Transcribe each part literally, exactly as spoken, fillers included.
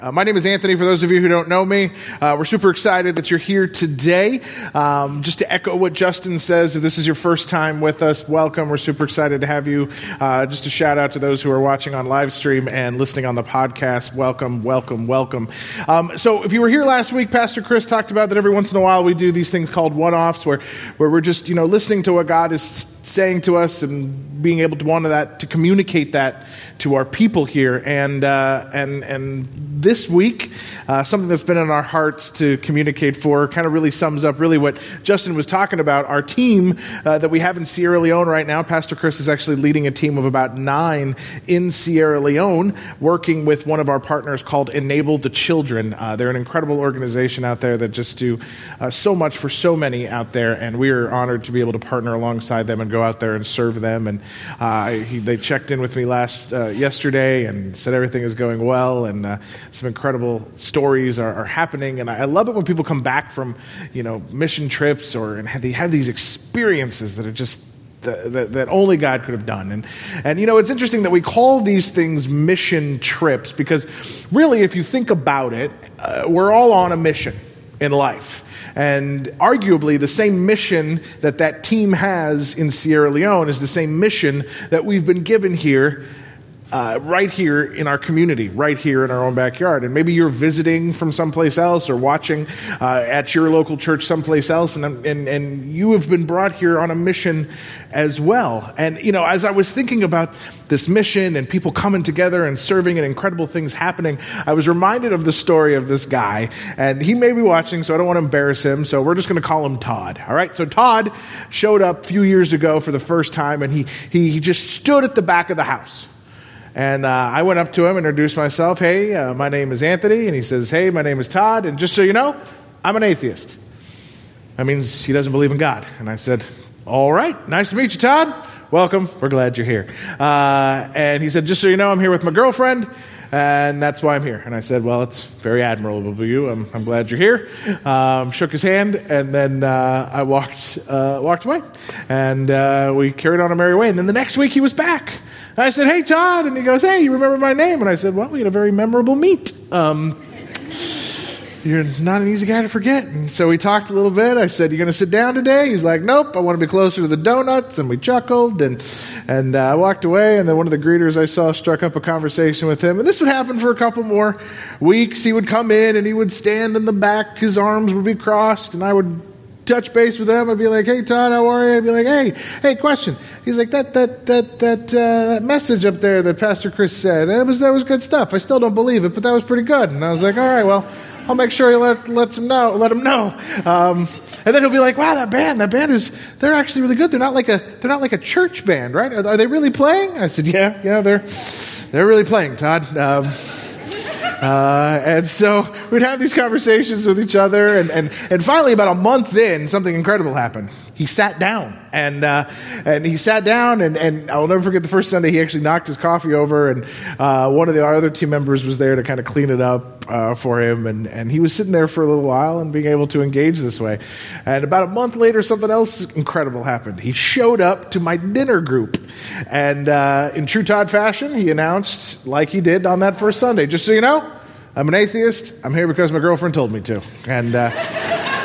Uh, my name is Anthony, for those of you who don't know me. Uh, we're super excited that you're here today. Um, just to echo what Justin says, if this is your first time with us, welcome. We're super excited to have you. Uh, just a shout out to those who are watching on live stream and listening on the podcast. Welcome, welcome, welcome. Um, so if you were here last week, Pastor Chris talked about that every once in a while we do these things called one-offs where, where we're just, you know, listening to what God is saying to us and being able to want that to communicate that to our people here. And uh, and and this week, uh, something that's been in our hearts to communicate for kind of really sums up really what Justin was talking about. Our team uh, that we have in Sierra Leone right now, Pastor Chris is actually leading a team of about nine in Sierra Leone, working with one of our partners called Enable the Children. Uh, they're an incredible organization out there that just do uh, so much for so many out there, and we are honored to be able to partner alongside them and go out there and serve them. And uh, he, they checked in with me last uh, yesterday and said everything is going well, and uh, some incredible stories are, are happening. And I, I love it when people come back from, you know, mission trips or and have, they have these experiences that are just That, that, that only God could have done. And, and, you know, it's interesting that we call these things mission trips because really, if you think about it, uh, we're all on a mission in life. And arguably, the same mission that that team has in Sierra Leone is the same mission that we've been given here, uh, right here in our community, right here in our own backyard. And maybe you're visiting from someplace else or watching uh, at your local church someplace else, and, and and you have been brought here on a mission as well. And, you know, as I was thinking about this mission and people coming together and serving and incredible things happening, I was reminded of the story of this guy. And he may be watching, so I don't want to embarrass him, so we're just going to call him Todd. All right? So Todd showed up a few years ago for the first time, and he he, he just stood at the back of the house. And uh, I went up to him, introduced myself. Hey, uh, my name is Anthony. And he says, hey, my name is Todd. And just so you know, I'm an atheist. That means he doesn't believe in God. And I said, all right, nice to meet you, Todd. Welcome. We're glad you're here. Uh, and he said, just so you know, I'm here with my girlfriend, and that's why I'm here. And I said, well, it's very admirable of you. I'm, I'm glad you're here. Um, shook his hand, and then uh, I walked uh, walked away. And uh, we carried on our merry way. And then the next week he was back. And I said, hey, Todd. And he goes, hey, you remember my name? And I said, well, we had a very memorable meet. Um You're not an easy guy to forget. And so we talked a little bit. I said, you going to sit down today? He's like, nope, I want to be closer to the donuts. And we chuckled, and and uh, I walked away. And then one of the greeters I saw struck up a conversation with him. And this would happen for a couple more weeks. He would come in, and he would stand in the back. His arms would be crossed, and I would touch base with him. I'd be like, hey, Todd, how are you? I'd be like, hey, hey, question. He's like, that that that that, uh, that message up there that Pastor Chris said, it was, that was good stuff. I still don't believe it, but that was pretty good. And I was like, all right, well, I'll make sure you let let him know. Let him know, um, and then he'll be like, "Wow, that band! That band is—they're actually really good. They're not like a—they're not like a church band, right? Are, are they really playing?" I said, "Yeah, yeah, they're they're really playing, Todd." Um, uh, and so we'd have these conversations with each other, and and and finally, about a month in, something incredible happened. He sat down, and uh, and he sat down, and, and I'll never forget the first Sunday he actually knocked his coffee over, and uh, one of the our other team members was there to kind of clean it up uh, for him, and, and he was sitting there for a little while and being able to engage this way. And about a month later, something else incredible happened. He showed up to my dinner group, and uh, in true Todd fashion, he announced, like he did on that first Sunday, just so you know, I'm an atheist. I'm here because my girlfriend told me to, and. Uh,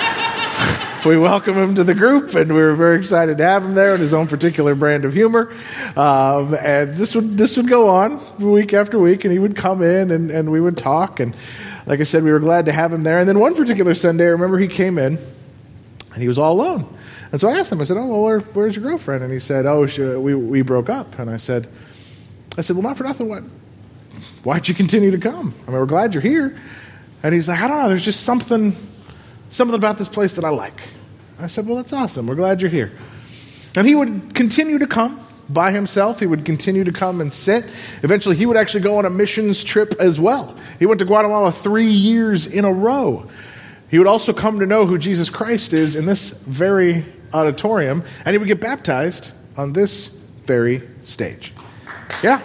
We welcome him to the group, and we were very excited to have him there in his own particular brand of humor. Um, and this would this would go on week after week, and he would come in, and, and we would talk. And like I said, we were glad to have him there. And then one particular Sunday, I remember he came in, and he was all alone. And so I asked him, I said, oh, well, where, where's your girlfriend? And he said, oh, she, we we broke up. And I said, I said, well, not for nothing. What? Why'd you continue to come? I mean, we're glad you're here. And he's like, I don't know. There's just something, something about this place that I like. I said, well, that's awesome. We're glad you're here. And he would continue to come by himself. He would continue to come and sit. Eventually, he would actually go on a missions trip as well. He went to Guatemala three years in a row. He would also come to know who Jesus Christ is in this very auditorium, and he would get baptized on this very stage. Yeah.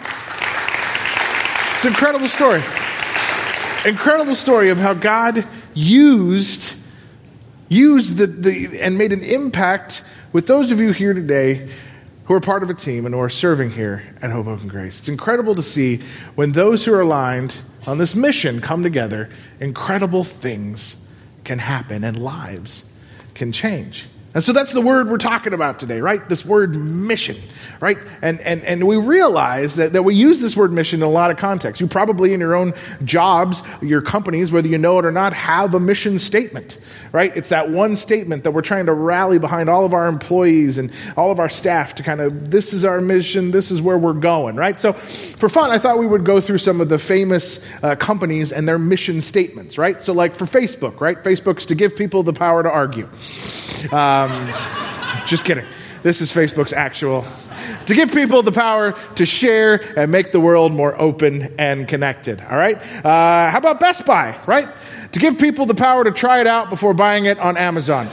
It's an incredible story. Incredible story of how God used used the, the and made an impact with those of you here today who are part of a team and who are serving here at Hoboken Grace. It's incredible to see when those who are aligned on this mission come together, incredible things can happen and lives can change. And so that's the word we're talking about today, right? This word mission, right? And and and we realize that, that we use this word mission in a lot of contexts. You probably in your own jobs, your companies, whether you know it or not, have a mission statement, right? It's that one statement that we're trying to rally behind all of our employees and all of our staff to kind of, this is our mission, this is where we're going, right? So for fun, I thought we would go through some of the famous uh, companies and their mission statements, right? So like for Facebook, right? Facebook's to give people the power to argue. Um, just kidding. This is Facebook's actual. To give people the power to share and make the world more open and connected. All right? Uh, how about Best Buy, right? To give people the power to try it out before buying it on Amazon.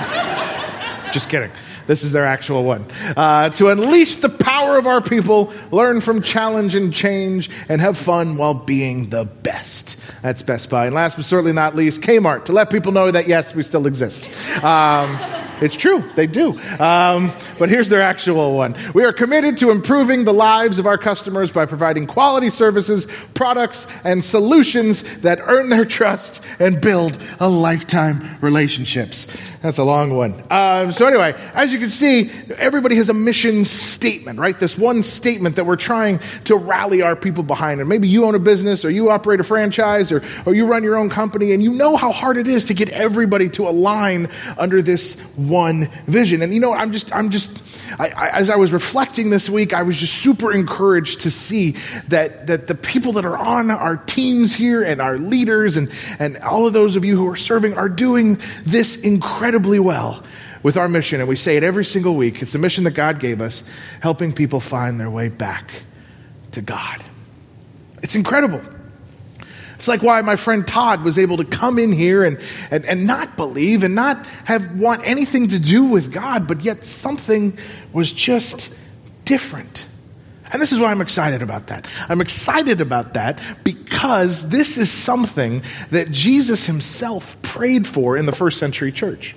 Just kidding. This is their actual one. Uh, to unleash the power of our people, learn from challenge and change, and have fun while being the best. That's Best Buy. And last but certainly not least, Kmart, to let people know that, yes, we still exist. Um, it's true, they do. Um, but here's their actual one. We are committed to improving the lives of our customers by providing quality services, products, and solutions that earn their trust and build a lifetime relationships. That's a long one. Um, so anyway, as you can see, everybody has a mission statement, right? This one statement that we're trying to rally our people behind. And maybe you own a business or you operate a franchise or, or you run your own company and you know how hard it is to get everybody to align under this one vision. And you know, I'm just, I'm just, I, I, as I was reflecting this week, I was just super encouraged to see that, that the people that are on our teams here and our leaders and, and all of those of you who are serving are doing this incredibly well with our mission. And we say it every single week. It's the mission that God gave us, helping people find their way back to God. It's incredible. It's like why my friend Todd was able to come in here and, and, and not believe and not have want anything to do with God, but yet something was just different. And this is why I'm excited about that. I'm excited about that because this is something that Jesus himself prayed for in the first century church.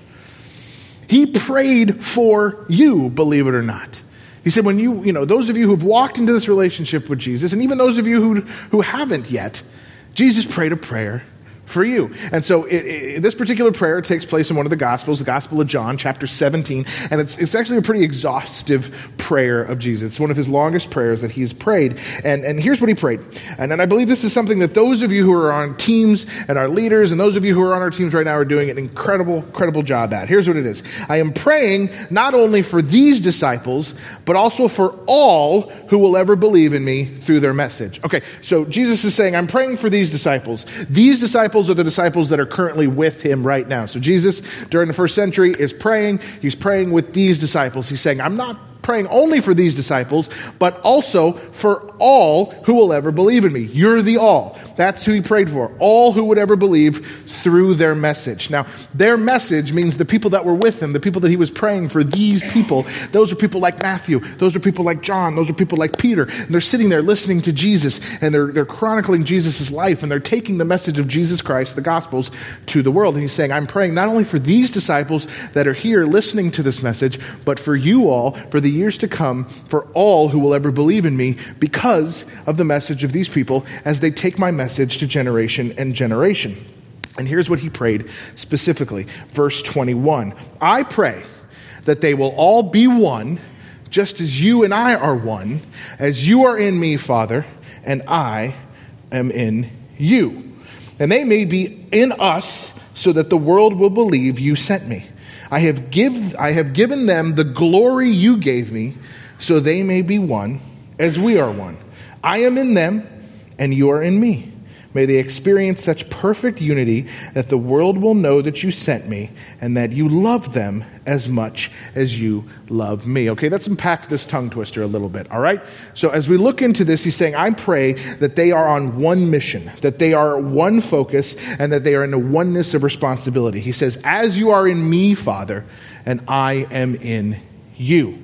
He prayed for you, believe it or not. He said, when you, you know, those of you who've walked into this relationship with Jesus, and even those of you who, who haven't yet, Jesus prayed a prayer for you. And so it, it, this particular prayer takes place in one of the Gospels, the Gospel of John, chapter seventeen. And it's it's actually a pretty exhaustive prayer of Jesus. It's one of his longest prayers that he's prayed. And, and here's what he prayed. And, and I believe this is something that those of you who are on teams and our leaders and those of you who are on our teams right now are doing an incredible, incredible job at. Here's what it is. I am praying not only for these disciples, but also for all who will ever believe in me through their message. Okay, so Jesus is saying, I'm praying for these disciples. These disciples are the disciples that are currently with him right now. So Jesus, during the first century, is praying. He's praying with these disciples. He's saying, I'm not praying only for these disciples, but also for all who will ever believe in me. You're the all. That's who he prayed for. All who would ever believe through their message. Now, their message means the people that were with him, the people that he was praying for, these people, those are people like Matthew, those are people like John, those are people like Peter, and they're sitting there listening to Jesus, and they're, they're chronicling Jesus' life, and they're taking the message of Jesus Christ, the Gospels, to the world. And he's saying, I'm praying not only for these disciples that are here listening to this message, but for you all, for the years to come, for all who will ever believe in me because of the message of these people as they take my message to generation and generation. And here's what he prayed specifically. Verse twenty-one. I pray that they will all be one, just as you and I are one, as you are in me, Father, and I am in you. And they may be in us so that the world will believe you sent me. I have give I have given them the glory you gave me, so they may be one, as we are one. I am in them, and you are in me. May they experience such perfect unity that the world will know that you sent me and that you love them as much as you love me. Okay, let's unpack this tongue twister a little bit, all right? So as we look into this, he's saying, I pray that they are on one mission, that they are one focus, and that they are in a oneness of responsibility. He says, as you are in me, Father, and I am in you.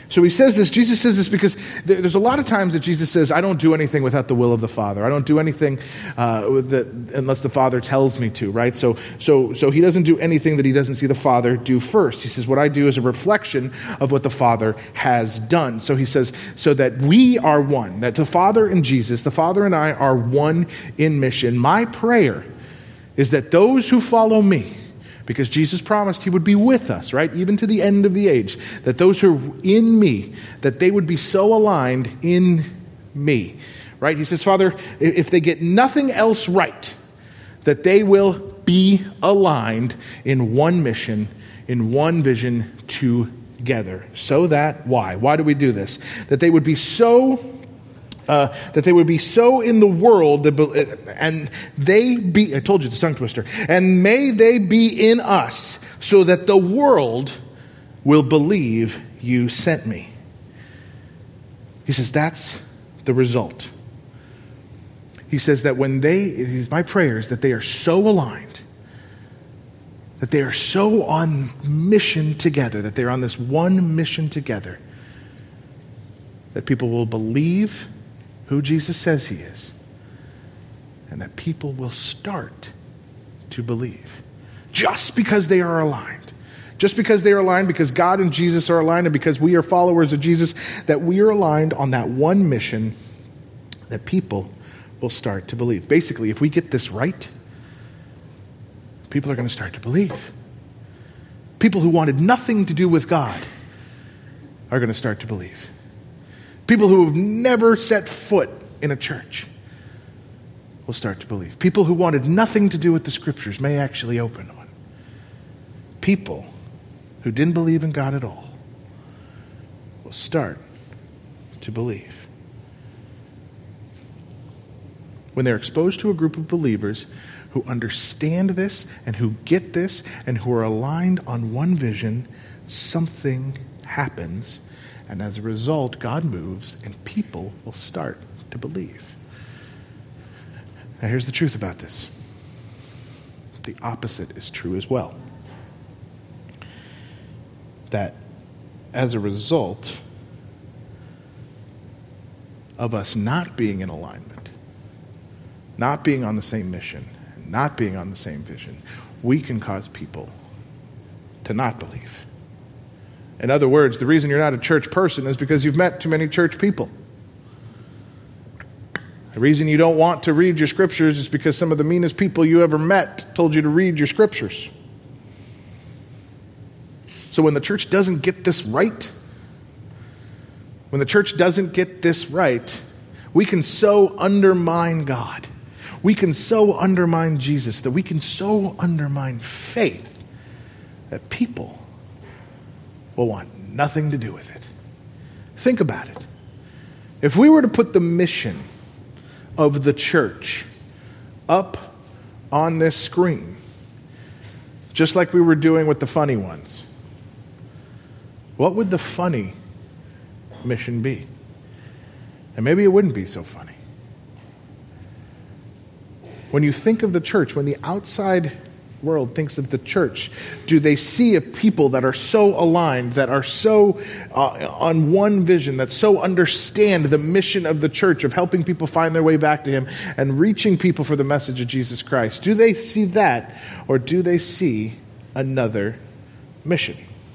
So he says this, Jesus says this because there's a lot of times that Jesus says, I don't do anything without the will of the Father. I don't do anything uh, that, unless the Father tells me to, right? So, so, so he doesn't do anything that he doesn't see the Father do first. He says, what I do is a reflection of what the Father has done. So he says, so that we are one, that the Father and Jesus, the Father and I are one in mission. My prayer is that those who follow me, because Jesus promised he would be with us, right? Even to the end of the age. That those who are in me, that they would be so aligned in me, right? He says, Father, if they get nothing else right, that they will be aligned in one mission, in one vision together. So that, why? Why do we do this? That they would be so... Uh, that they would be so in the world, that, and they be, I told you, it's a tongue twister, and may they be in us, so that the world will believe you sent me. He says that's the result. He says that when they, my prayer is that they are so aligned, that they are so on mission together, that they're on this one mission together, that people will believe who Jesus says he is, and that people will start to believe. Just because they are aligned. Just because they are aligned, because God and Jesus are aligned, and because we are followers of Jesus, that we are aligned on that one mission, that people will start to believe. Basically, if we get this right, people are going to start to believe. People who wanted nothing to do with God are going to start to believe. People who have never set foot in a church will start to believe. People who wanted nothing to do with the Scriptures may actually open one. People who didn't believe in God at all will start to believe. When they're exposed to a group of believers who understand this and who get this and who are aligned on one vision, something happens. And as a result, God moves and people will start to believe. Now here's the truth about this. The opposite is true as well. That as a result of us not being in alignment, not being on the same mission, and not being on the same vision, we can cause people to not believe. In other words, the reason you're not a church person is because you've met too many church people. The reason you don't want to read your scriptures is because some of the meanest people you ever met told you to read your scriptures. So when the church doesn't get this right, when the church doesn't get this right, we can so undermine God. We can so undermine Jesus, that we can so undermine faith that people will want nothing to do with it. Think about it. If we were to put the mission of the church up on this screen, just like we were doing with the funny ones, what would the funny mission be? And maybe it wouldn't be so funny. When you think of the church, when the outside world thinks of the church, do they see a people that are so aligned, that are so uh, on one vision, that so understand the mission of the church of helping people find their way back to him and reaching people for the message of Jesus Christ? Do they see that, or do they see another mission?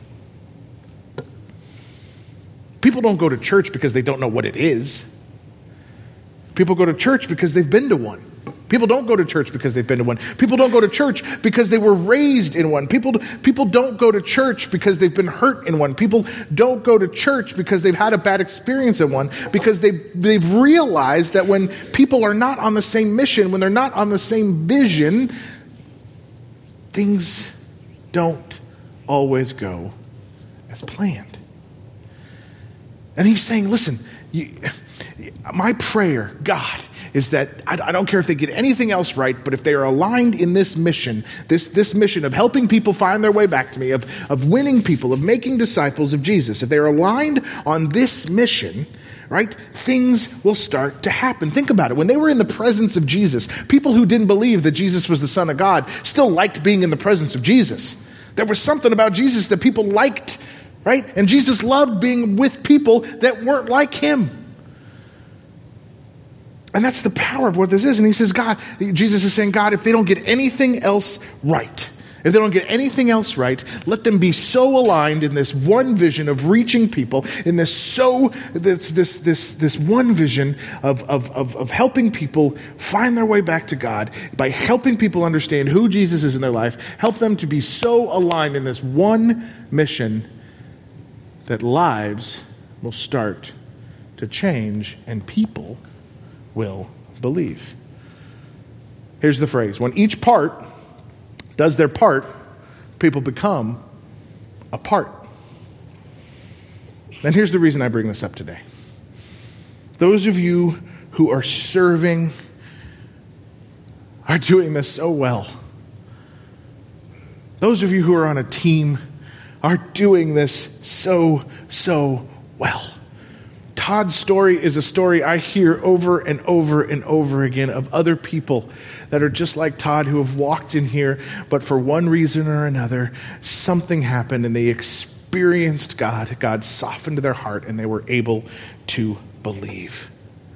People don't go to church because they don't know what it is. People go to church because they've been to one. People don't go to church because they've been to one. People don't go to church because they were raised in one. People, people don't go to church because they've been hurt in one. People don't go to church because they've had a bad experience in one. Because they've, they've realized that when people are not on the same mission, when they're not on the same vision, things don't always go as planned. And he's saying, listen, you, my prayer, God, is that I, I don't care if they get anything else right, but if they are aligned in this mission, this, this mission of helping people find their way back to me, of, of winning people, of making disciples of Jesus, if they're aligned on this mission, right, things will start to happen. Think about it. When they were in the presence of Jesus, people who didn't believe that Jesus was the Son of God still liked being in the presence of Jesus. There was something about Jesus that people liked right? And Jesus loved being with people that weren't like him. And that's the power of what this is. And he says, God, Jesus is saying, God, if they don't get anything else right, if they don't get anything else right, let them be so aligned in this one vision of reaching people, in this so this this this this one vision of, of, of, of helping people find their way back to God, by helping people understand who Jesus is in their life, help them to be so aligned in this one mission that lives will start to change and people will believe. Here's the phrase: when each part does their part, people become a part. And here's the reason I bring this up today. Those of you who are serving are doing this so well. Those of you who are on a team are doing this so, so well. Todd's story is a story I hear over and over and over again of other people that are just like Todd, who have walked in here, but for one reason or another, something happened and they experienced God. God softened their heart and they were able to believe.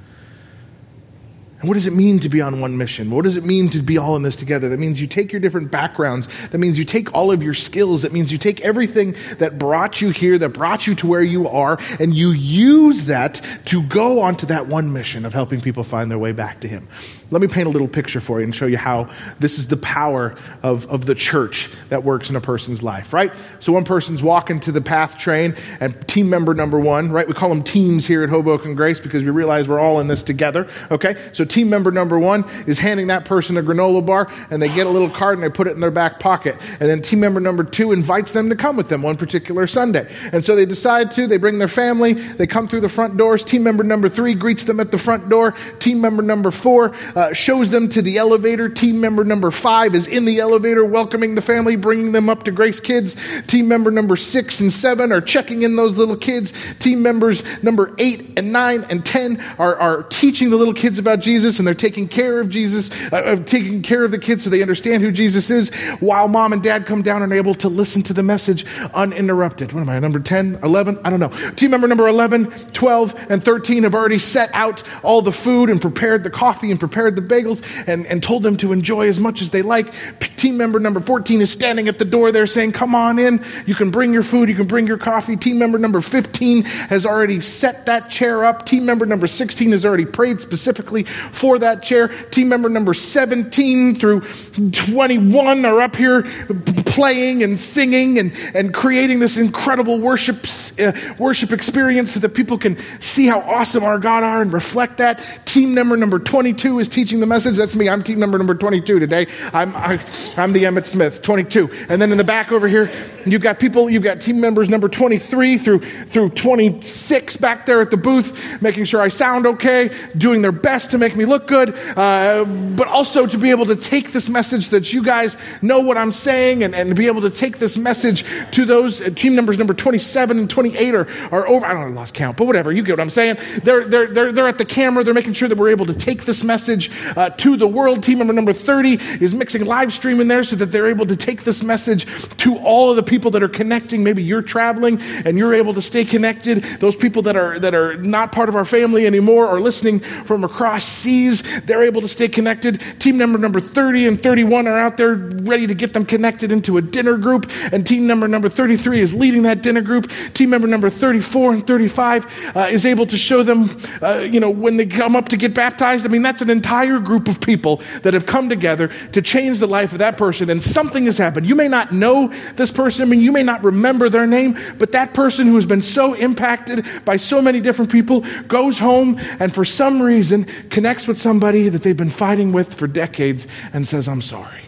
And what does it mean to be on one mission? What does it mean to be all in this together? That means you take your different backgrounds. That means you take all of your skills. That means you take everything that brought you here, that brought you to where you are, and you use that to go onto that one mission of helping people find their way back to him. Let me paint a little picture for you and show you how this is the power of, of the church that works in a person's life, right? So one person's walking to the PATH train, and team member number one, right? We call them teams here at Hoboken Grace because we realize we're all in this together, okay? So team member number one is handing that person a granola bar, and they get a little card and they put it in their back pocket. And then team member number two invites them to come with them one particular Sunday. And so they decide to, they bring their family, they come through the front doors. Team member number three greets them at the front door. Team member number four uh, shows them to the elevator. Team member number five is in the elevator welcoming the family, bringing them up to Grace Kids. Team member number six and seven are checking in those little kids. Team members number eight and nine and ten are, are teaching the little kids about Jesus, and they're taking care of Jesus, uh, taking care of the kids so they understand who Jesus is, while mom and dad come down and are able to listen to the message uninterrupted. What am I, number ten, eleven? I don't know. Team member number eleven, twelve, and thirteen have already set out all the food and prepared the coffee and prepared the bagels and, and told them to enjoy as much as they like. P- team member number fourteen is standing at the door there saying, come on in. You can bring your food. You can bring your coffee. Team member number fifteen has already set that chair up. Team member number sixteen has already prayed specifically for that chair. Team member number seventeen through twenty-one are up here playing and singing and, and creating this incredible worship, uh, worship experience so that people can see how awesome our God are and reflect that. Team member number twenty-two is teaching the message. That's me. I'm team member number twenty-two today. I'm I, I'm the Emmett Smith, twenty-two. And then in the back over here, you've got people, you've got team members number twenty-three through through twenty-six back there at the booth, making sure I sound okay, doing their best to make me look good, uh, but also to be able to take this message that you guys know what I'm saying, and, and be able to take this message to those uh, team members number twenty-seven and twenty-eight are, are over. I don't know, I lost count, but whatever. You get what I'm saying. They're they're they're they're at the camera. They're making sure that we're able to take this message uh, to the world. Team member number thirty is mixing live stream in there so that they're able to take this message to all of the people that are connecting. Maybe you're traveling and you're able to stay connected. Those people that are that are not part of our family anymore are listening from across seas. They're able to stay connected. Team member number thirty and thirty-one are out there ready to get them connected into a dinner group. And team member number thirty-three is leading that dinner group. Team member number thirty-four and thirty-five uh, is able to show them, uh, you know, when they come up to get baptized. I mean, that's an entire group of people that have come together to change the life of that person. And something has happened. You may not know this person. I mean, you may not remember their name, but that person who has been so impacted by so many different people goes home and for some reason connects with somebody that they've been fighting with for decades and says, I'm sorry.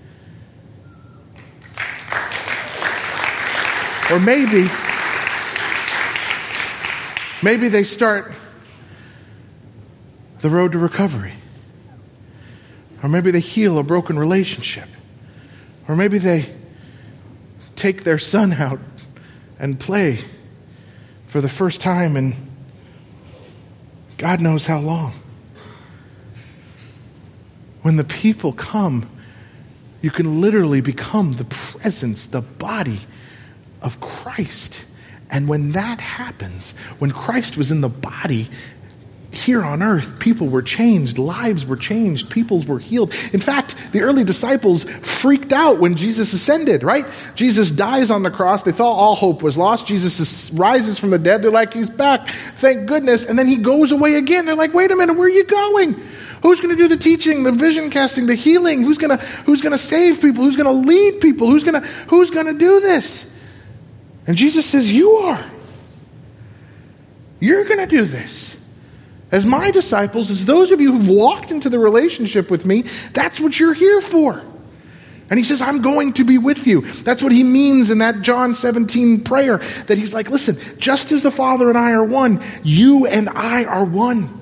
Or maybe, maybe they start the road to recovery. Or maybe they heal a broken relationship. Or maybe they take their son out and play for the first time in God knows how long. When the people come, you can literally become the presence, the body of Christ. And when that happens, when Christ was in the body here on earth, people were changed, lives were changed, people were healed. In fact, the early disciples freaked out when Jesus ascended, right? Jesus dies on the cross. They thought all hope was lost. Jesus rises from the dead. They're like, he's back. Thank goodness. And then he goes away again. They're like, wait a minute, where are you going? Who's going to do the teaching, the vision casting, the healing? Who's going to who's going to save people? Who's going to lead people? Who's going to who's going to do this? And Jesus says, you are. You're going to do this. As my disciples, as those of you who've walked into the relationship with me, that's what you're here for. And he says, I'm going to be with you. That's what he means in that John seventeen prayer, that he's like, listen, just as the Father and I are one, you and I are one.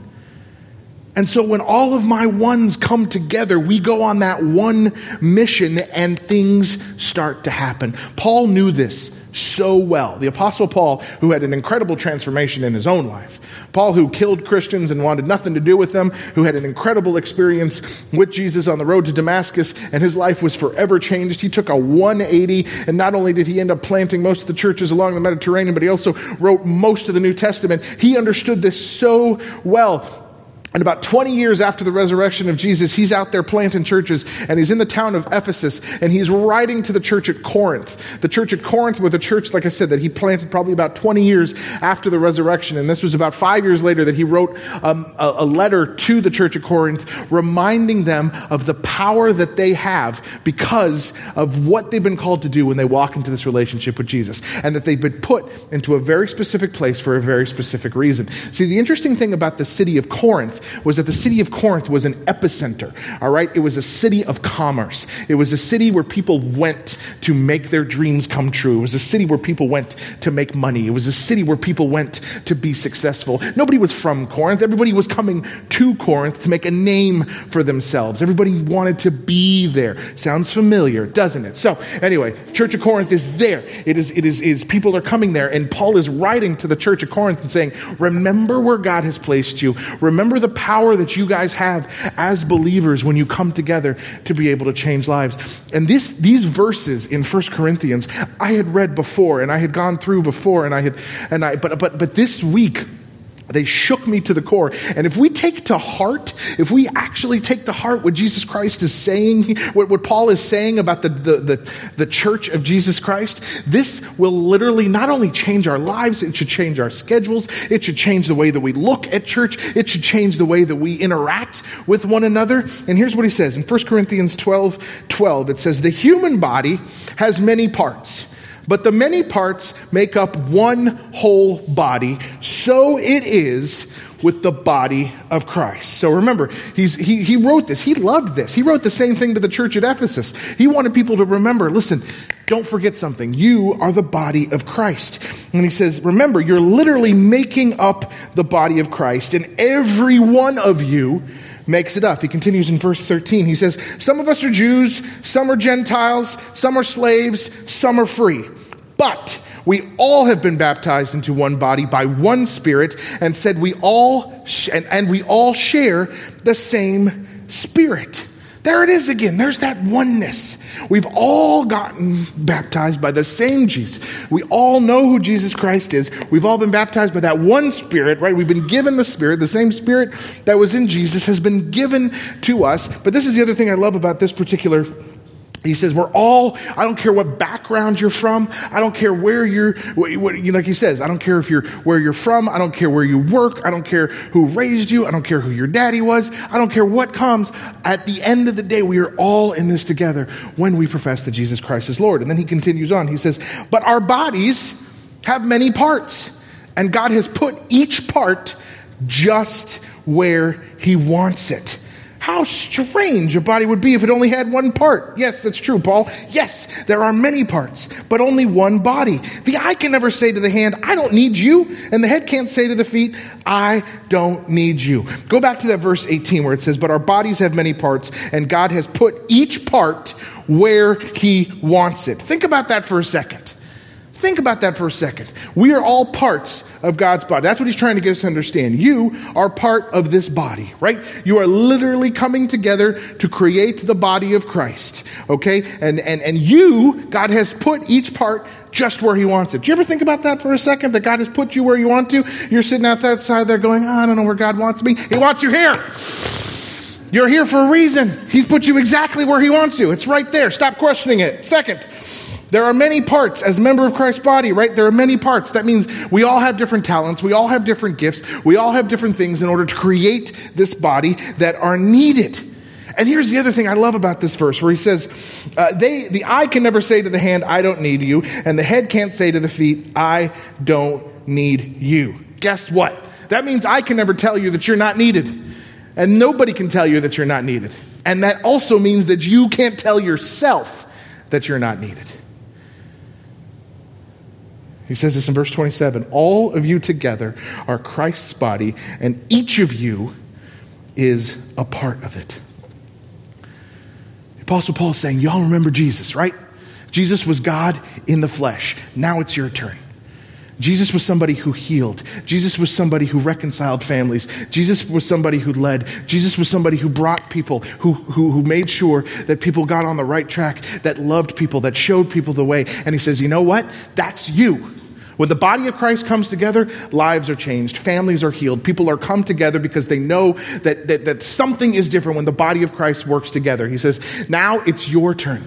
And so when all of my ones come together, we go on that one mission and things start to happen. Paul knew this so well. The Apostle Paul, who had an incredible transformation in his own life. Paul, who killed Christians and wanted nothing to do with them, who had an incredible experience with Jesus on the road to Damascus, and his life was forever changed. He took a one eighty, and not only did he end up planting most of the churches along the Mediterranean, but he also wrote most of the New Testament. He understood this so well. And about twenty years after the resurrection of Jesus, he's out there planting churches, and he's in the town of Ephesus, and he's writing to the church at Corinth. The church at Corinth was a church, like I said, that he planted probably about twenty years after the resurrection. And this was about five years later that he wrote um, a, a letter to the church at Corinth, reminding them of the power that they have because of what they've been called to do when they walk into this relationship with Jesus, and that they've been put into a very specific place for a very specific reason. See, the interesting thing about the city of Corinth was that the city of Corinth was an epicenter, all right? It was a city of commerce. It was a city where people went to make their dreams come true. It was a city where people went to make money. It was a city where people went to be successful. Nobody was from Corinth. Everybody was coming to Corinth to make a name for themselves. Everybody wanted to be there. Sounds familiar, doesn't it? So anyway, Church of Corinth is there. It is, it is, it is people are coming there, and Paul is writing to the Church of Corinth and saying, remember where God has placed you. Remember the power that you guys have as believers when you come together to be able to change lives. And this, these verses in First Corinthians, I had read before, and I had gone through before, and I had, and I, but, but, but this week, they shook me to the core. And if we take to heart, if we actually take to heart what Jesus Christ is saying, what, what Paul is saying about the, the, the, the church of Jesus Christ, this will literally not only change our lives, it should change our schedules, it should change the way that we look at church, it should change the way that we interact with one another. And here's what he says in First Corinthians twelve twelve. It says, the human body has many parts, but the many parts make up one whole body. So it is with the body of Christ. So remember, he's, he, he wrote this. He loved this. He wrote the same thing to the church at Ephesus. He wanted people to remember, listen, don't forget something. You are the body of Christ. And he says, remember, you're literally making up the body of Christ, and every one of you makes it up. He continues in verse thirteen. He says, some of us are Jews, some are Gentiles, some are slaves, some are free. But we all have been baptized into one body by one Spirit, and said we all sh- and, and we all share the same Spirit. There it is again. There's that oneness. We've all gotten baptized by the same Jesus. We all know who Jesus Christ is. We've all been baptized by that one Spirit, right? We've been given the Spirit. The same Spirit that was in Jesus has been given to us. But this is the other thing I love about this particular. He says, we're all, I don't care what background you're from. I don't care where you're, what, what, you know, like he says, I don't care if you're, where you're from. I don't care where you work. I don't care who raised you. I don't care who your daddy was. I don't care what comes. At the end of the day, we are all in this together when we profess that Jesus Christ is Lord. And then he continues on. He says, but our bodies have many parts, and God has put each part just where he wants it. How strange a body would be if it only had one part. Yes, that's true, Paul. Yes, there are many parts, but only one body. The eye can never say to the hand, I don't need you. And the head can't say to the feet, I don't need you. Go back to that verse eighteen where it says, but our bodies have many parts, and God has put each part where he wants it. Think about that for a second. Think about that for a second. We are all parts of God's body. That's what he's trying to get us to understand. You are part of this body, right? You are literally coming together to create the body of Christ, okay? And and and you, God has put each part just where he wants it. Do you ever think about that for a second, that God has put you where you want to? You're sitting out that side there going, oh, I don't know where God wants me. He wants you here. You're here for a reason. He's put you exactly where he wants you. It's right there. Stop questioning it. Second, there are many parts as a member of Christ's body, right? There are many parts. That means we all have different talents. We all have different gifts. We all have different things in order to create this body that are needed. And here's the other thing I love about this verse where he says, uh, they, the eye can never say to the hand, I don't need you. And the head can't say to the feet, I don't need you. Guess what? That means I can never tell you that you're not needed. And nobody can tell you that you're not needed. And that also means that you can't tell yourself that you're not needed. He says this in verse twenty-seven, all of you together are Christ's body, and each of you is a part of it. The Apostle Paul is saying, y'all remember Jesus, right? Jesus was God in the flesh. Now it's your turn. Jesus was somebody who healed. Jesus was somebody who reconciled families. Jesus was somebody who led. Jesus was somebody who brought people, who, who, who made sure that people got on the right track, that loved people, that showed people the way. And he says, you know what? That's you. When the body of Christ comes together, lives are changed, families are healed. People are come together because they know that, that, that something is different when the body of Christ works together. He says, now it's your turn.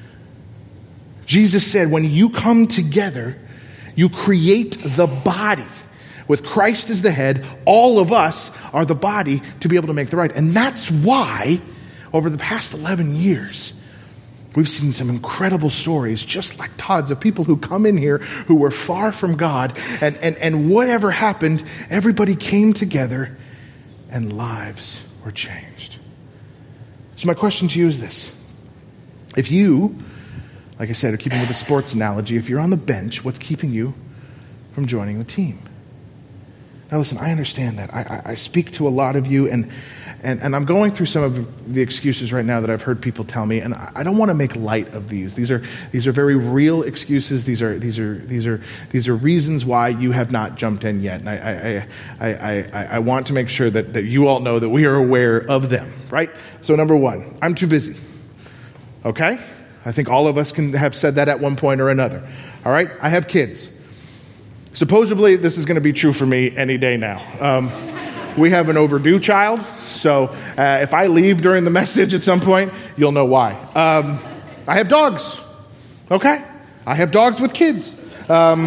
Jesus said, when you come together, you create the body. With Christ as the head, all of us are the body to be able to make the right. And that's why, over the past eleven years, we've seen some incredible stories, just like Todd's, of people who come in here who were far from God. And, and, and whatever happened, everybody came together and lives were changed. So my question to you is this. If you, like I said, are keeping with the sports analogy, if you're on the bench, what's keeping you from joining the team? Now listen, I understand that. I, I, I speak to a lot of you, and, and, and I'm going through some of the excuses right now that I've heard people tell me, and I, I don't want to make light of these. These are these are very real excuses. These are these are these are these are reasons why you have not jumped in yet. And I I I I, I, I want to make sure that, that you all know that we are aware of them, right? So number one, I'm too busy. Okay? I think all of us can have said that at one point or another. All right? I have kids. Supposedly, this is going to be true for me any day now. Um, we have an overdue child, so uh, if I leave during the message at some point, you'll know why. Um, I have dogs, okay? I have dogs with kids. Um,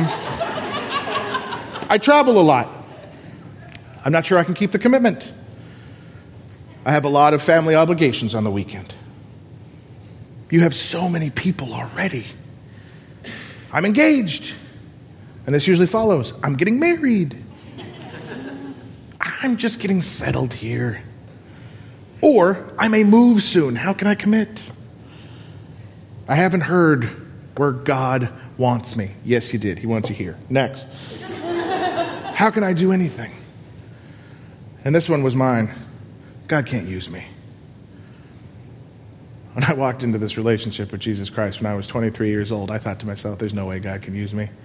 I travel a lot. I'm not sure I can keep the commitment. I have a lot of family obligations on the weekend. You have so many people already. I'm engaged. And this usually follows. I'm getting married. I'm just getting settled here. Or I may move soon. How can I commit? I haven't heard where God wants me. Yes, he did. He wants you here. Next. How can I do anything? And this one was mine. God can't use me. When I walked into this relationship with Jesus Christ when I was twenty-three years old, I thought to myself, there's no way God can use me.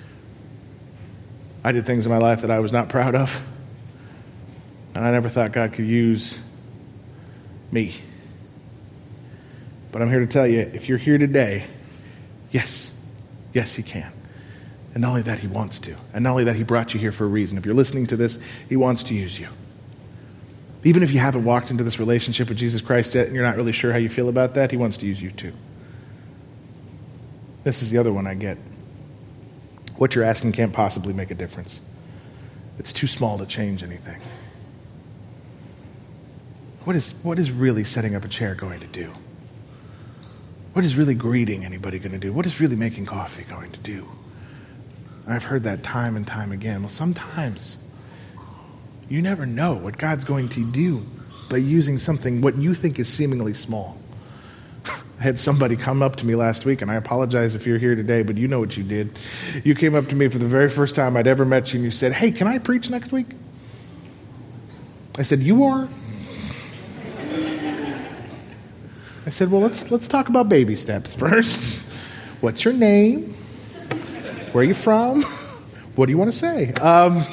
I did things in my life that I was not proud of. And I never thought God could use me. But I'm here to tell you, if you're here today, yes, yes, he can. And not only that, he wants to. And not only that, he brought you here for a reason. If you're listening to this, he wants to use you. Even if you haven't walked into this relationship with Jesus Christ yet and you're not really sure how you feel about that, he wants to use you too. This is the other one I get. What you're asking can't possibly make a difference. It's too small to change anything. What is, what is really setting up a chair going to do? What is really greeting anybody going to do? What is really making coffee going to do? I've heard that time and time again. Well, sometimes you never know what God's going to do by using something, what you think is seemingly small. I had somebody come up to me last week, and I apologize if you're here today, but you know what you did. You came up to me for the very first time I'd ever met you, and you said, hey, can I preach next week? I said, you are? I said, well, let's let's talk about baby steps first. What's your name? Where are you from? What do you want to say? Um,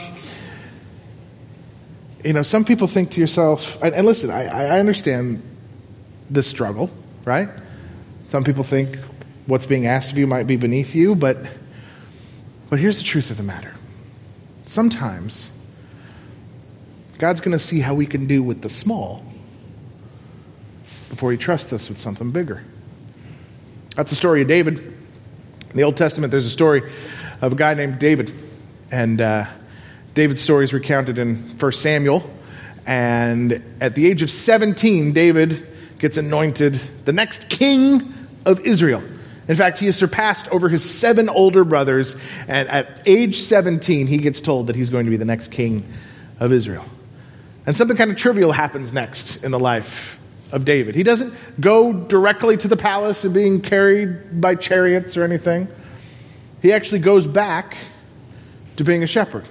you know, some people think to yourself, and, and listen, I, I understand this struggle, right? Some people think what's being asked of you might be beneath you, but but here's the truth of the matter. Sometimes God's going to see how we can do with the small before he trusts us with something bigger. That's the story of David. In the Old Testament, there's a story of a guy named David. And uh, David's story is recounted in First Samuel. And at the age of seventeen, David gets anointed the next king of Israel. In fact, he has surpassed over his seven older brothers. And at age seventeen, he gets told that he's going to be the next king of Israel. And something kind of trivial happens next in the life of David. He doesn't go directly to the palace and being carried by chariots or anything. He actually goes back to being a shepherd.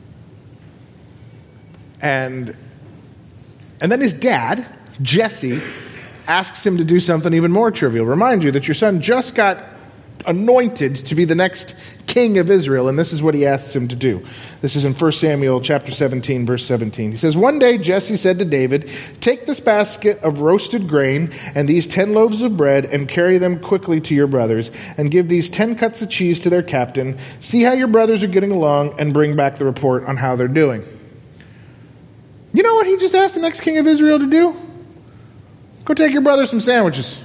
And, and then his dad, Jesse, asks him to do something even more trivial. Remind you that your son just got anointed to be the next king of Israel, and this is what he asks him to do. This is in First Samuel chapter seventeen, verse seventeen. He says, "One day Jesse said to David, 'Take this basket of roasted grain and these ten loaves of bread and carry them quickly to your brothers, and give these ten cuts of cheese to their captain. See how your brothers are getting along, and bring back the report on how they're doing.'" You know what he just asked the next king of Israel to do? Go take your brother some sandwiches.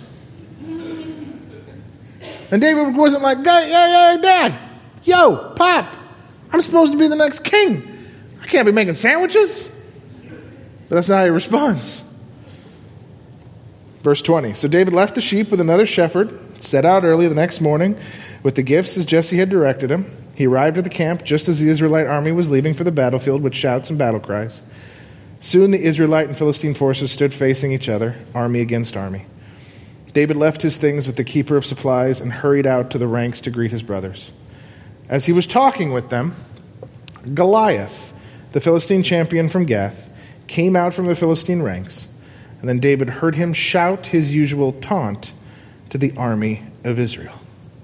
And David wasn't like, yeah, yeah, yeah, Dad, yo, Pop, I'm supposed to be the next king. I can't be making sandwiches. But that's not how he responds. Verse twenty, "So David left the sheep with another shepherd, set out early the next morning with the gifts as Jesse had directed him. He arrived at the camp just as the Israelite army was leaving for the battlefield with shouts and battle cries. Soon the Israelite and Philistine forces stood facing each other, army against army. David left his things with the keeper of supplies and hurried out to the ranks to greet his brothers. As he was talking with them, Goliath, the Philistine champion from Gath, came out from the Philistine ranks, and then David heard him shout his usual taunt to the army of Israel."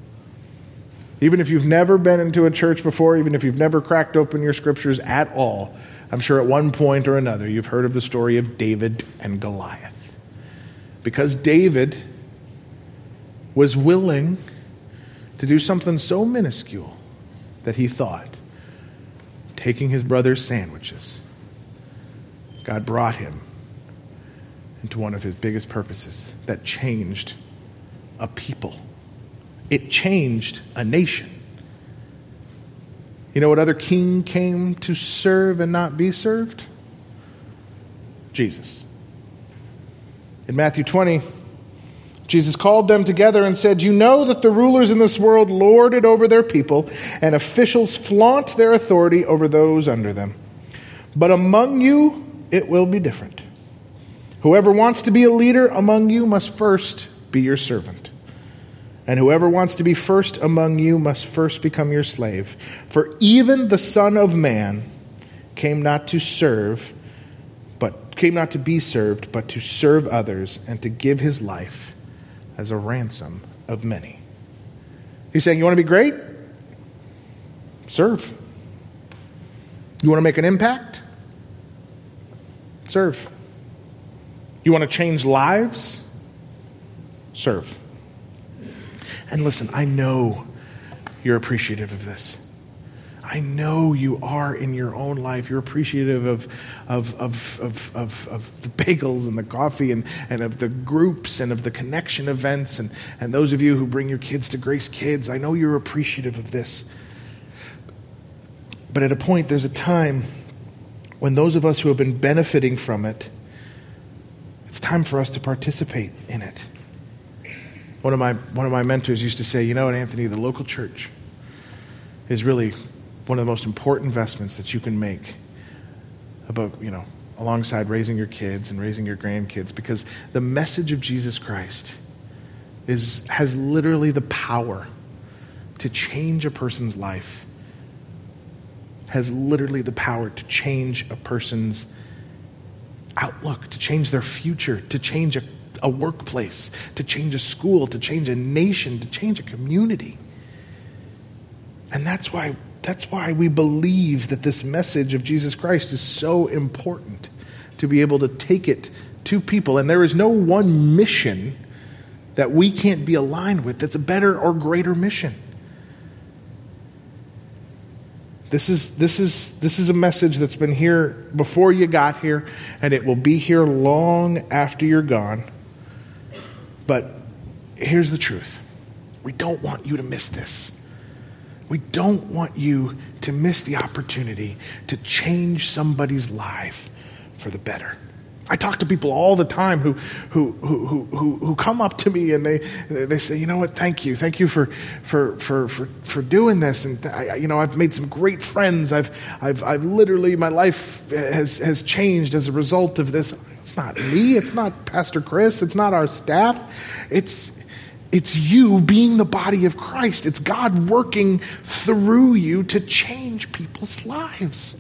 Even if you've never been into a church before, even if you've never cracked open your scriptures at all, I'm sure at one point or another you've heard of the story of David and Goliath. Because David was willing to do something so minuscule that he thought, taking his brother's sandwiches, God brought him into one of his biggest purposes that changed a people. It changed a nation. You know what other king came to serve and not be served? Jesus. In Matthew twenty, Jesus called them together and said, "You know that the rulers in this world lord it over their people, and officials flaunt their authority over those under them. But among you, it will be different. Whoever wants to be a leader among you must first be your servant. And whoever wants to be first among you must first become your slave. For even the Son of Man came not to serve, but came not to be served, but to serve others and to give his life as a ransom of many." He's saying, you want to be great? Serve. You want to make an impact? Serve. You want to change lives? Serve. And listen, I know you're appreciative of this. I know you are in your own life. You're appreciative of of of of of, of the bagels and the coffee and, and of the groups and of the connection events and, and those of you who bring your kids to Grace Kids. I know you're appreciative of this. But at a point, there's a time when those of us who have been benefiting from it, it's time for us to participate in it. One of my one of my mentors used to say, you know what, Anthony, the local church is really one of the most important investments that you can make about, you know, alongside raising your kids and raising your grandkids, because the message of Jesus Christ is has literally the power to change a person's life, has literally the power to change a person's outlook, to change their future, to change a, a workplace, to change a school, to change a nation, to change a community. And that's why that's why we believe that this message of Jesus Christ is so important, to be able to take it to people. And there is no one mission that we can't be aligned with that's a better or greater mission. This is this is this is a message that's been here before you got here, and it will be here long after you're gone. But here's the truth. We don't want you to miss this. We don't want you to miss the opportunity to change somebody's life for the better. I talk to people all the time who who who who who come up to me and they they say, you know what, thank you, thank you for for for for, for doing this, and I, you know, I've made some great friends. I've I've I've literally, my life has has changed as a result of this. It's not me. It's not Pastor Chris. It's not our staff. It's it's you being the body of Christ. It's God working through you to change people's lives.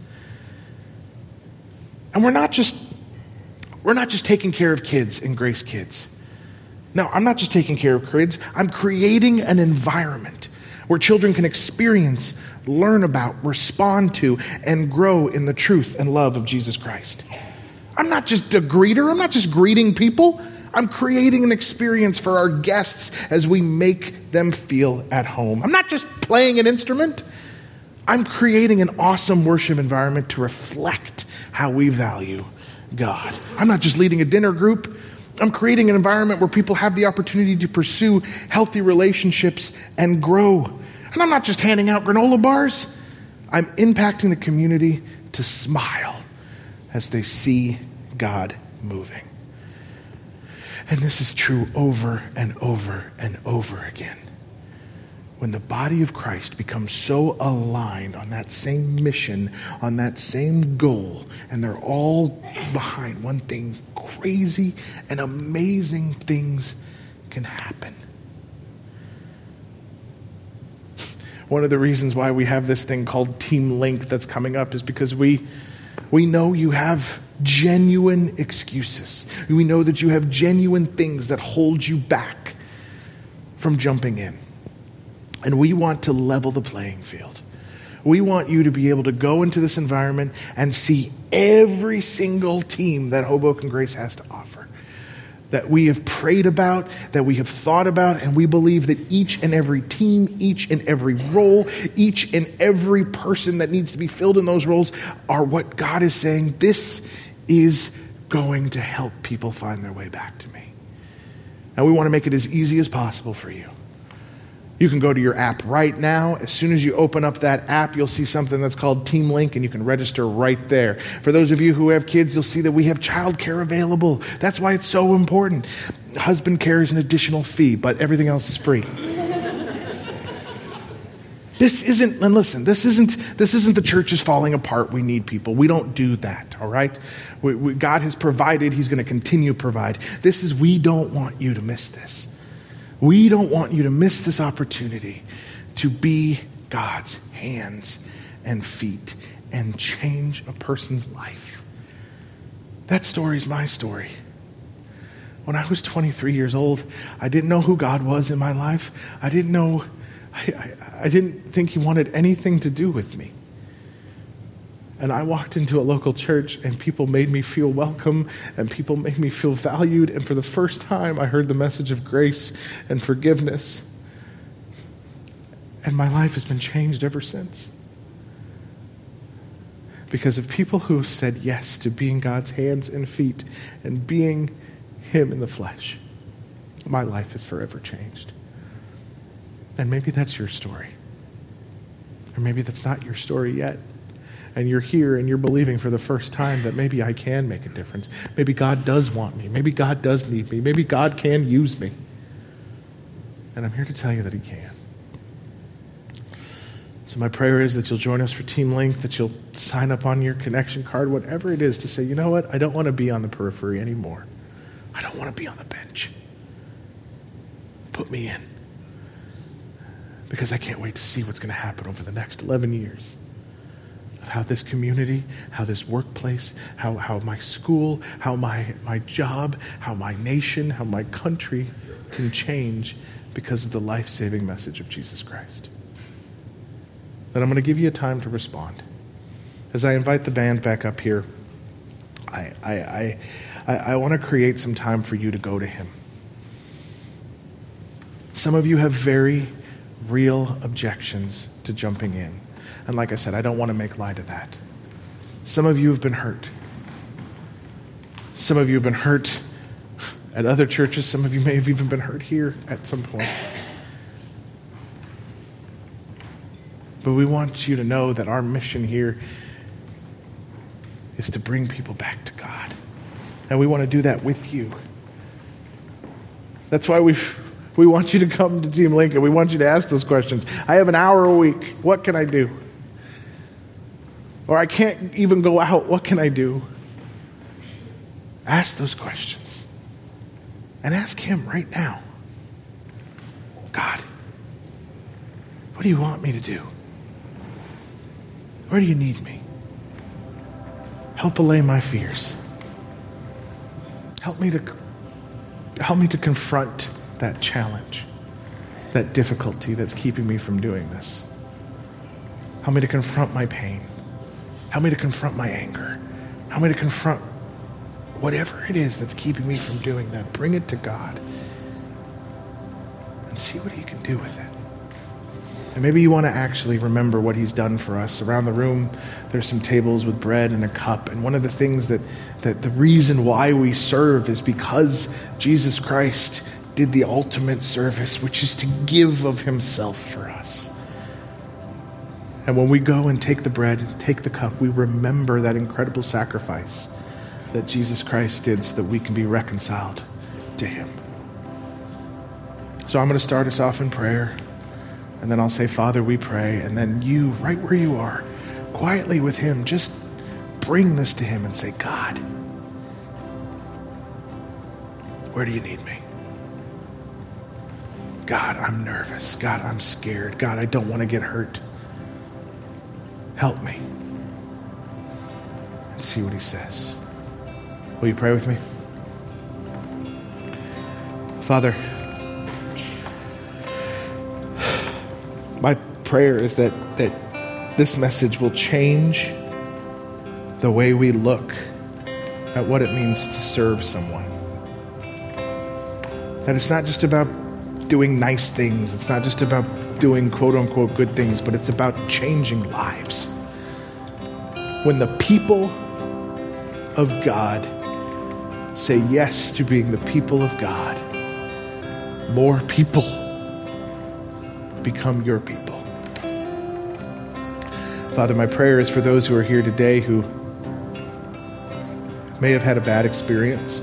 And we're not just We're not just taking care of kids in Grace Kids. No, I'm not just taking care of kids. I'm creating an environment where children can experience, learn about, respond to, and grow in the truth and love of Jesus Christ. I'm not just a greeter. I'm not just greeting people. I'm creating an experience for our guests as we make them feel at home. I'm not just playing an instrument. I'm creating an awesome worship environment to reflect how we value God. I'm not just leading a dinner group. I'm creating an environment where people have the opportunity to pursue healthy relationships and grow. And I'm not just handing out granola bars. I'm impacting the community to smile as they see God moving. And this is true over and over and over again. When the body of Christ becomes so aligned on that same mission, on that same goal, and they're all behind one thing, crazy and amazing things can happen. One of the reasons why we have this thing called Team Link that's coming up is because we we know you have genuine excuses. We know that you have genuine things that hold you back from jumping in. And we want to level the playing field. We want you to be able to go into this environment and see every single team that Hoboken Grace has to offer, that we have prayed about, that we have thought about, and we believe that each and every team, each and every role, each and every person that needs to be filled in those roles are what God is saying, this is going to help people find their way back to me. And we want to make it as easy as possible for you. You can go to your app right now. As soon as you open up that app, you'll see something that's called Team Link, and you can register right there. For those of you who have kids, you'll see that we have childcare available. That's why it's so important. Husband care is an additional fee, but everything else is free. This isn't, and listen, this isn't this isn't the church is falling apart. We need people. We don't do that, all right? We, we, God has provided. He's going to continue to provide. This is, we don't want you to miss this. We don't want you to miss this opportunity to be God's hands and feet and change a person's life. That story is my story. When I was twenty-three years old, I didn't know who God was in my life. I didn't know, I, I, I didn't think he wanted anything to do with me. And I walked into a local church and people made me feel welcome and people made me feel valued. And for the first time, I heard the message of grace and forgiveness. And my life has been changed ever since. Because of people who have said yes to being God's hands and feet and being him in the flesh. My life is forever changed. And maybe that's your story. Or maybe that's not your story yet. And you're here and you're believing for the first time that maybe I can make a difference. Maybe God does want me. Maybe God does need me. Maybe God can use me. And I'm here to tell you that he can. So my prayer is that you'll join us for Team Link, that you'll sign up on your connection card, whatever it is, to say, you know what, I don't want to be on the periphery anymore. I don't want to be on the bench. Put me in. Because I can't wait to see what's going to happen over the next eleven years. How this community, how this workplace, how, how my school, how my, my job, how my nation, how my country can change because of the life-saving message of Jesus Christ. then I'm going to give you a time to respond. As I invite the band back up here, I, I, I, I, I want to create some time for you to go to him. Some of you have very real objections to jumping in. And like I said, I don't want to make light of that. Some of you have been hurt. Some of you have been hurt at other churches. Some of you may have even been hurt here at some point. But we want you to know that our mission here is to bring people back to God. And we want to do that with you. That's why we've, we want you to come to Team Lincoln. We want you to ask those questions. I have an hour a week. What can I do? Or I can't even go out. What can I do? Ask those questions. And ask him right now. God, what do you want me to do? Where do you need me? Help allay my fears. Help me to help me to confront that challenge, that difficulty that's keeping me from doing this. Help me to confront my pain. Help me to confront my anger. Help me to confront whatever it is that's keeping me from doing that. Bring it to God and see what he can do with it. And maybe you want to actually remember what he's done for us. Around the room, there's some tables with bread and a cup. And one of the things that, that the reason why we serve is because Jesus Christ did the ultimate service, which is to give of himself for us. And when we go and take the bread, take the cup, we remember that incredible sacrifice that Jesus Christ did so that we can be reconciled to him. So I'm going to start us off in prayer. And then I'll say, Father, we pray. And then you, right where you are, quietly with him, just bring this to him and say, God, where do you need me? God, I'm nervous. God, I'm scared. God, I don't want to get hurt. Help me. And see what he says. Will you pray with me? Father, my prayer is that, that this message will change the way we look at what it means to serve someone. That it's not just about doing nice things. It's not just about doing quote-unquote good things, but it's about changing lives. When the people of God say yes to being the people of God, more people become your people. Father, my prayer is for those who are here today who may have had a bad experience.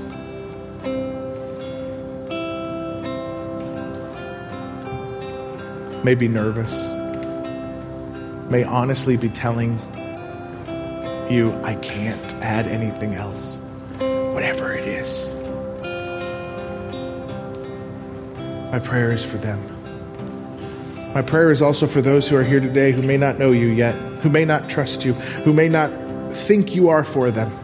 May be nervous. May honestly be telling you, I can't add anything else. Whatever it is. My prayer is for them. My prayer is also for those who are here today who may not know you yet, who may not trust you, who may not think you are for them.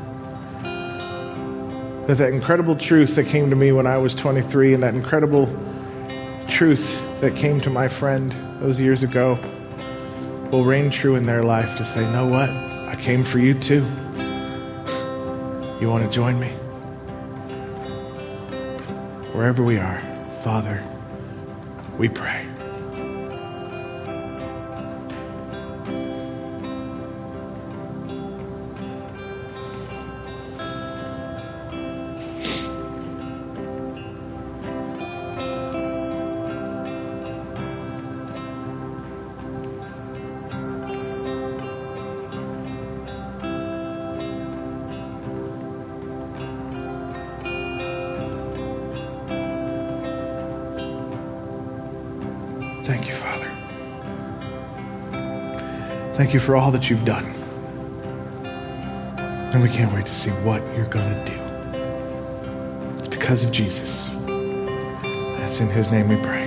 That that incredible truth that came to me when I was twenty-three and that incredible truth that came to my friend those years ago will reign true in their life to say, know what? I came for you too. You want to join me? Wherever we are, Father, we pray. Thank you, Father. Thank you for all that you've done. And we can't wait to see what you're going to do. It's because of Jesus. That's in his name we pray.